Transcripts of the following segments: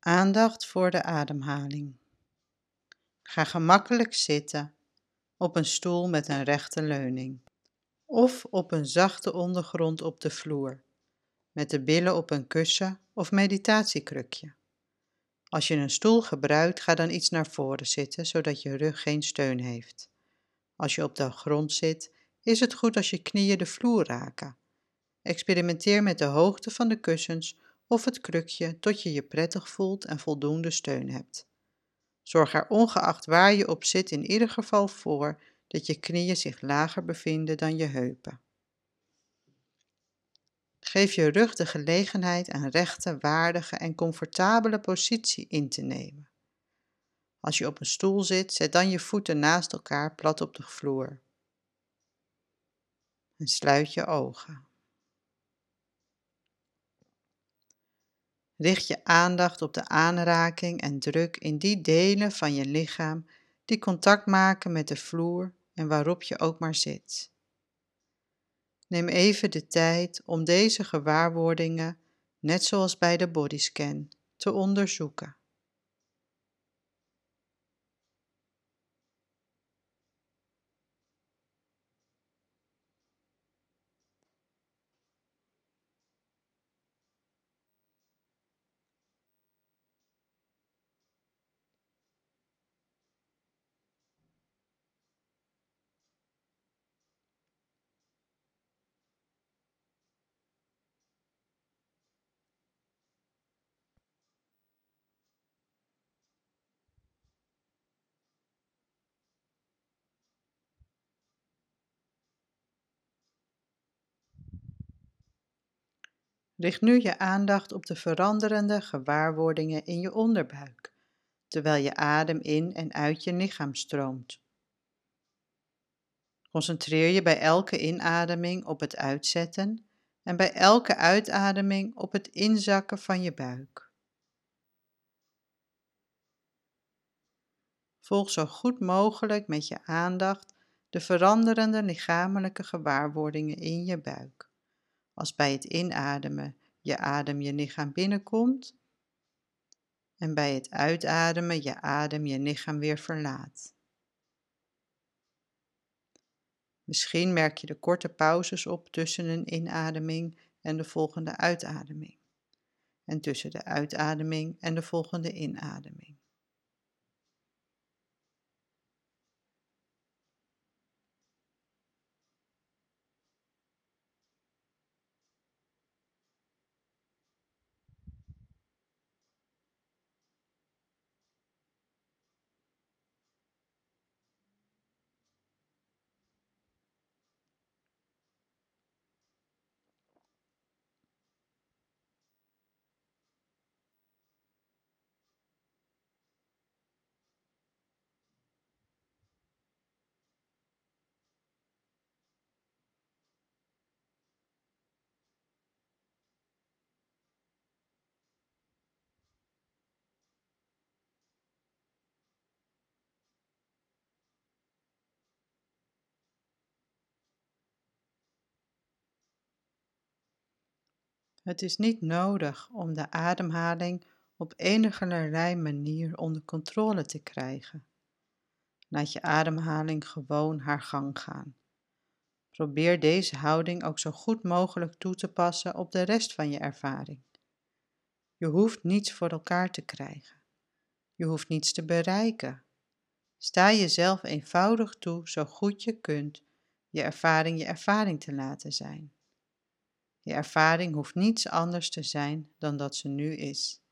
Aandacht voor de ademhaling. Ga gemakkelijk zitten op een stoel met een rechte leuning of op een zachte ondergrond op de vloer, met de billen op een kussen of meditatiekrukje. Als je een stoel gebruikt, ga dan iets naar voren zitten, zodat je rug geen steun heeft. Als je op de grond zit, is het goed als je knieën de vloer raken. Experimenteer met de hoogte van de kussens of het krukje tot je je prettig voelt en voldoende steun hebt. Zorg er ongeacht waar je op zit in ieder geval voor dat je knieën zich lager bevinden dan je heupen. Geef je rug de gelegenheid een rechte, waardige en comfortabele positie in te nemen. Als je op een stoel zit, zet dan je voeten naast elkaar plat op de vloer. En sluit je ogen. Richt je aandacht op de aanraking en druk in die delen van je lichaam die contact maken met de vloer en waarop je ook maar zit. Neem even de tijd om deze gewaarwordingen, net zoals bij de bodyscan, te onderzoeken. Richt nu je aandacht op de veranderende gewaarwordingen in je onderbuik, terwijl je adem in en uit je lichaam stroomt. Concentreer je bij elke inademing op het uitzetten en bij elke uitademing op het inzakken van je buik. Volg zo goed mogelijk met je aandacht de veranderende lichamelijke gewaarwordingen in je buik. Als bij het inademen je adem je lichaam binnenkomt en bij het uitademen je adem je lichaam weer verlaat. Misschien merk je de korte pauzes op tussen een inademing en de volgende uitademing. En tussen de uitademing en de volgende inademing. Het is niet nodig om de ademhaling op enigerlei manier onder controle te krijgen. Laat je ademhaling gewoon haar gang gaan. Probeer deze houding ook zo goed mogelijk toe te passen op de rest van je ervaring. Je hoeft niets voor elkaar te krijgen. Je hoeft niets te bereiken. Sta jezelf eenvoudig toe, zo goed je kunt, je ervaring te laten zijn. Je ervaring hoeft niets anders te zijn dan dat ze nu is.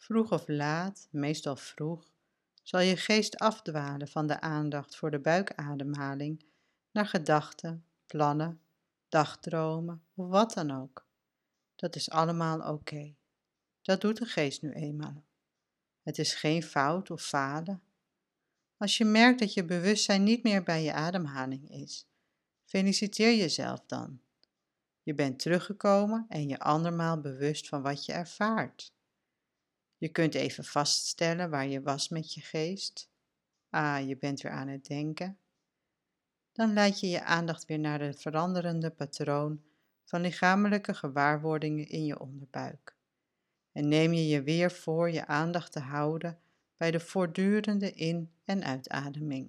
Vroeg of laat, meestal vroeg, zal je geest afdwalen van de aandacht voor de buikademhaling naar gedachten, plannen, dagdromen of wat dan ook. Dat is allemaal oké. Dat doet de geest nu eenmaal. Het is geen fout of falen. Als je merkt dat je bewustzijn niet meer bij je ademhaling is, feliciteer jezelf dan. Je bent teruggekomen en je andermaal bewust van wat je ervaart. Je kunt even vaststellen waar je was met je geest. Je bent weer aan het denken. Dan leid je je aandacht weer naar het veranderende patroon van lichamelijke gewaarwordingen in je onderbuik. En neem je je weer voor je aandacht te houden bij de voortdurende in- en uitademing.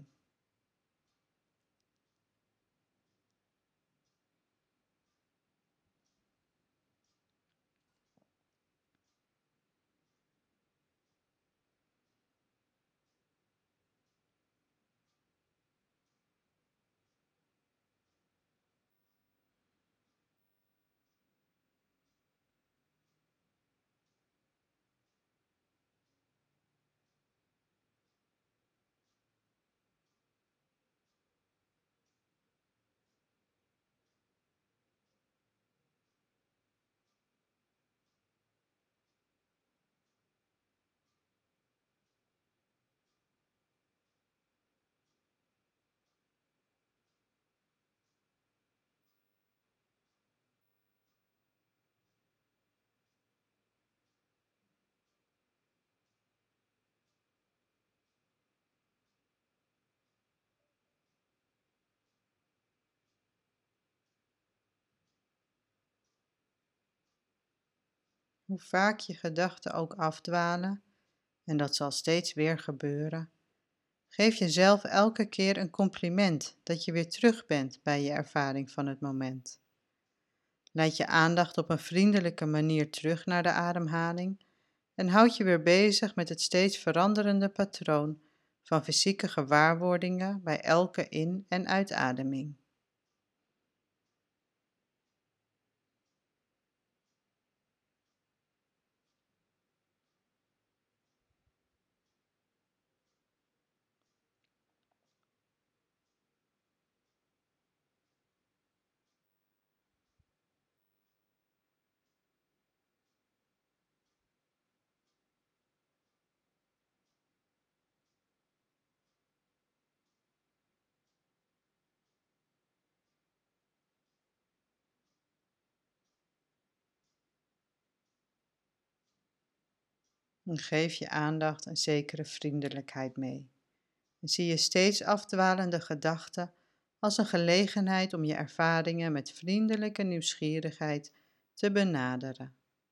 Hoe vaak je gedachten ook afdwalen, en dat zal steeds weer gebeuren, geef jezelf elke keer een compliment dat je weer terug bent bij je ervaring van het moment. Leid je aandacht op een vriendelijke manier terug naar de ademhaling en houd je weer bezig met het steeds veranderende patroon van fysieke gewaarwordingen bij elke in- en uitademing. En geef je aandacht een zekere vriendelijkheid mee. En zie je steeds afdwalende gedachten als een gelegenheid om je ervaringen met vriendelijke nieuwsgierigheid te benaderen.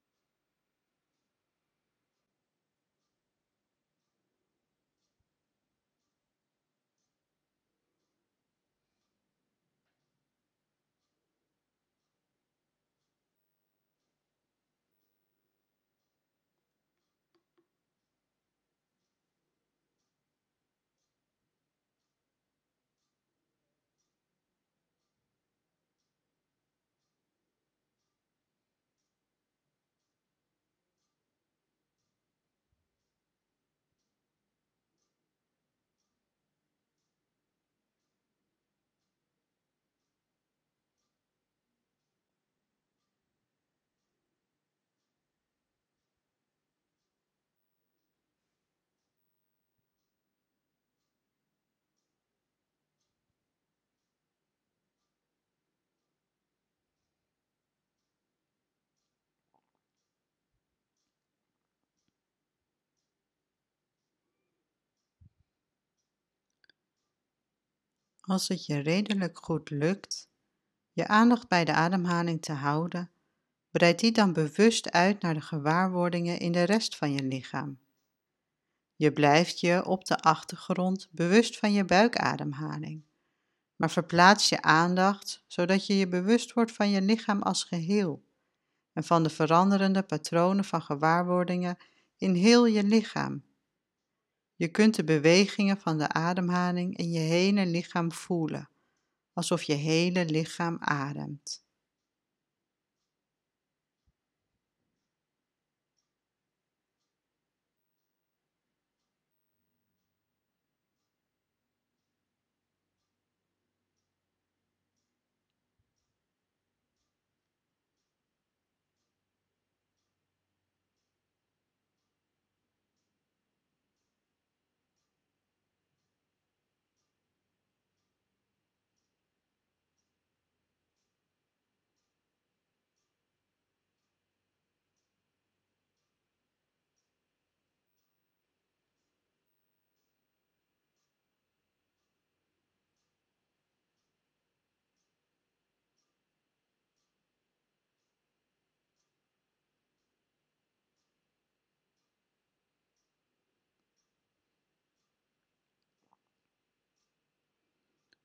Als het je redelijk goed lukt je aandacht bij de ademhaling te houden, breid die dan bewust uit naar de gewaarwordingen in de rest van je lichaam. Je blijft je op de achtergrond bewust van je buikademhaling, maar verplaats je aandacht zodat je je bewust wordt van je lichaam als geheel en van de veranderende patronen van gewaarwordingen in heel je lichaam. Je kunt de bewegingen van de ademhaling in je hele lichaam voelen, alsof je hele lichaam ademt.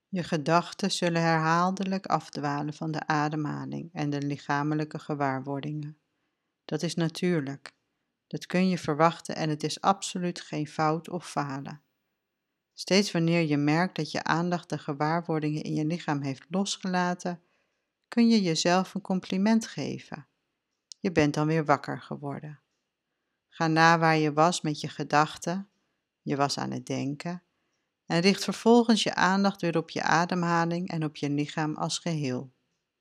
Je gedachten zullen herhaaldelijk afdwalen van de ademhaling en de lichamelijke gewaarwordingen. Dat is natuurlijk. Dat kun je verwachten en het is absoluut geen fout of falen. Steeds wanneer je merkt dat je aandacht de gewaarwordingen in je lichaam heeft losgelaten, kun je jezelf een compliment geven. Je bent dan weer wakker geworden. Ga na waar je was met je gedachten, je was aan het denken, en richt vervolgens je aandacht weer op je ademhaling en op je lichaam als geheel.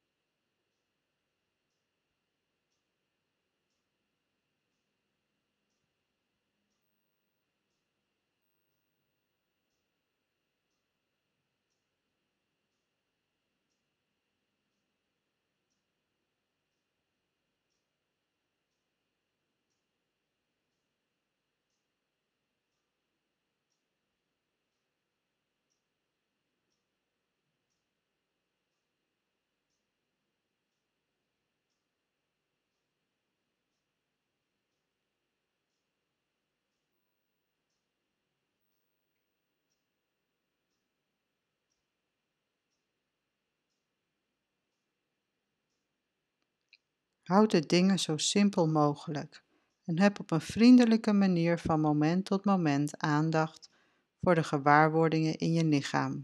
Houd de dingen zo simpel mogelijk en heb op een vriendelijke manier van moment tot moment aandacht voor de gewaarwordingen in je lichaam.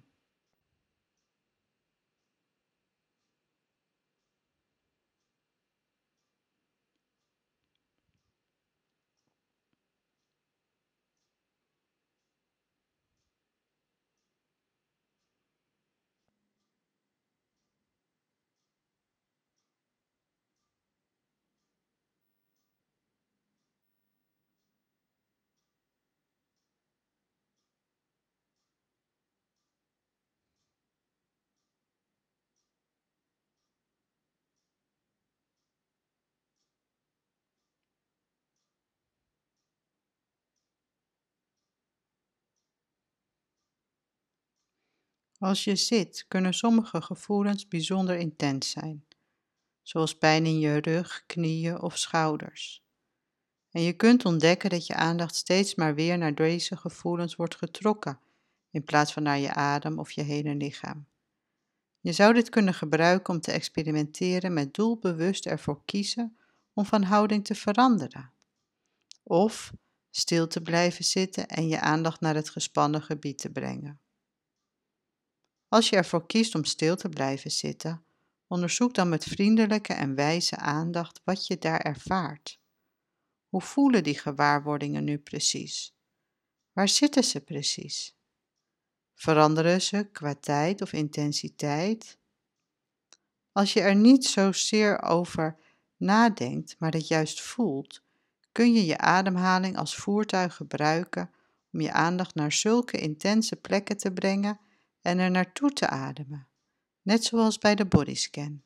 Als je zit, kunnen sommige gevoelens bijzonder intens zijn, zoals pijn in je rug, knieën of schouders. En je kunt ontdekken dat je aandacht steeds maar weer naar deze gevoelens wordt getrokken, in plaats van naar je adem of je hele lichaam. Je zou dit kunnen gebruiken om te experimenteren met doelbewust ervoor kiezen om van houding te veranderen. Of stil te blijven zitten en je aandacht naar het gespannen gebied te brengen. Als je ervoor kiest om stil te blijven zitten, onderzoek dan met vriendelijke en wijze aandacht wat je daar ervaart. Hoe voelen die gewaarwordingen nu precies? Waar zitten ze precies? Veranderen ze qua tijd of intensiteit? Als je er niet zozeer over nadenkt, maar het juist voelt, kun je je ademhaling als voertuig gebruiken om je aandacht naar zulke intense plekken te brengen en er naartoe te ademen, net zoals bij de bodyscan.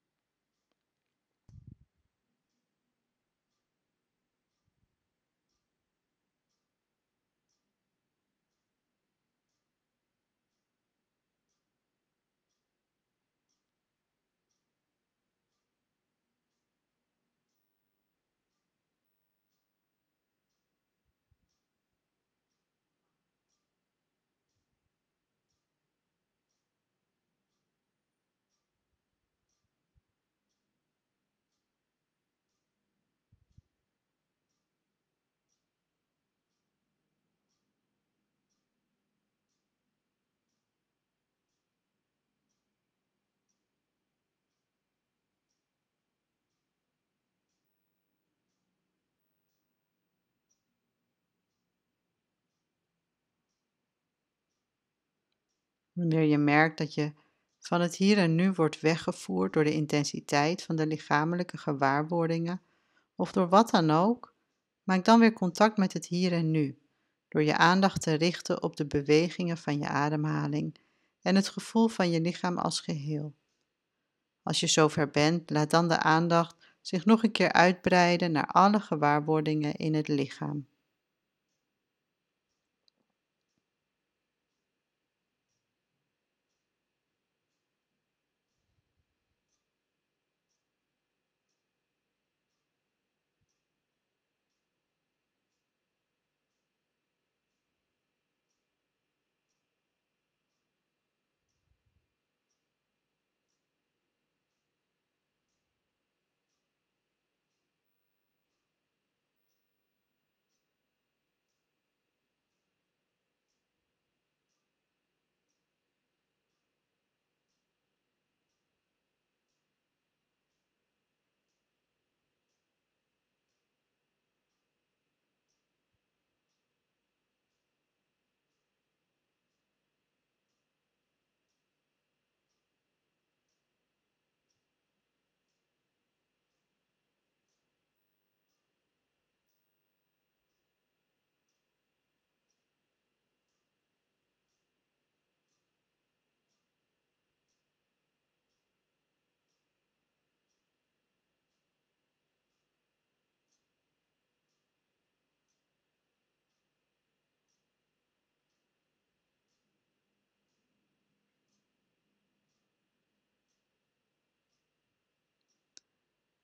Wanneer je merkt dat je van het hier en nu wordt weggevoerd door de intensiteit van de lichamelijke gewaarwordingen of door wat dan ook, maak dan weer contact met het hier en nu, door je aandacht te richten op de bewegingen van je ademhaling en het gevoel van je lichaam als geheel. Als je zover bent, laat dan de aandacht zich nog een keer uitbreiden naar alle gewaarwordingen in het lichaam.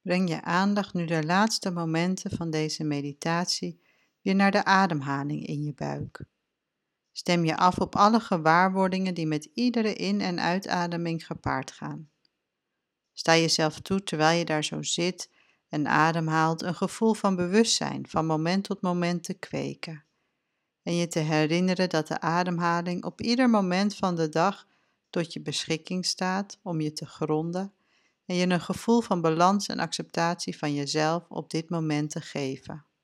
Breng je aandacht nu de laatste momenten van deze meditatie weer naar de ademhaling in je buik. Stem je af op alle gewaarwordingen die met iedere in- en uitademing gepaard gaan. Sta jezelf toe terwijl je daar zo zit en ademhaalt een gevoel van bewustzijn van moment tot moment te kweken. En je te herinneren dat de ademhaling op ieder moment van de dag tot je beschikking staat om je te gronden en je een gevoel van balans en acceptatie van jezelf op dit moment te geven.